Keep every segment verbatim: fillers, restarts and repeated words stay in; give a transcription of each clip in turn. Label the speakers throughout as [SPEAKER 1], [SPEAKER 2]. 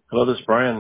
[SPEAKER 1] Hello, this is Brian.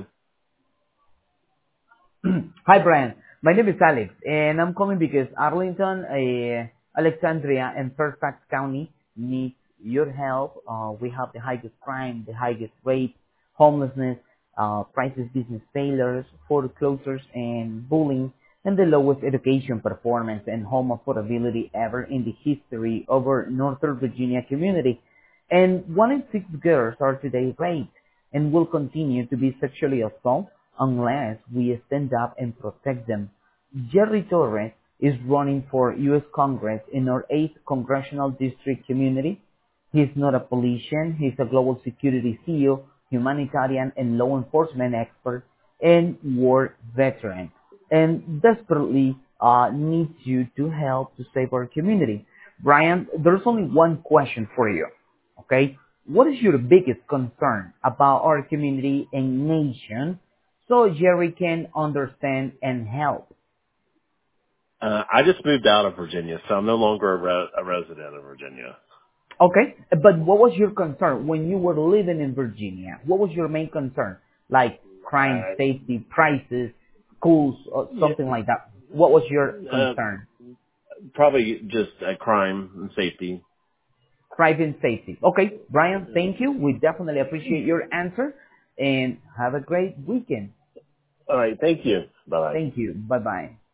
[SPEAKER 2] Hi, Brian. My name is Alex, and I'm calling because Arlington, uh, Alexandria, and Fairfax County need your help. Uh, we have the highest crime, the highest rate, homelessness, uh, crisis business failures, foreclosures, and bullying, and the lowest education performance and home affordability ever in the history of our Northern Virginia community. And one in six girls are today raped and will continue to be sexually assaulted unless we stand up and protect them. Jerry Torres is running for U S Congress in our eighth Congressional District community. He's not a politician. He's a global security C E O, humanitarian and law enforcement expert, and war veteran, and desperately uh, needs you to help to save our community. Brian, there's only one question for you. Okay? What is your biggest concern about our community and nation so Jerry can understand and help?
[SPEAKER 1] Uh, I just moved out of Virginia, so I'm no longer a, re- a resident of Virginia.
[SPEAKER 2] Okay, but what was your concern when you were living in Virginia? What was your main concern? Like crime,
[SPEAKER 1] Uh,
[SPEAKER 2] safety, prices, schools, or
[SPEAKER 1] yeah,
[SPEAKER 2] something like that. What was your
[SPEAKER 1] uh,
[SPEAKER 2] concern?
[SPEAKER 1] probably just uh, crime and safety.
[SPEAKER 2] Crime and safety. Okay, Brian, thank you. We definitely appreciate your answer and have a great weekend.
[SPEAKER 1] All right, thank you. Bye bye.
[SPEAKER 2] Thank you. Bye-bye.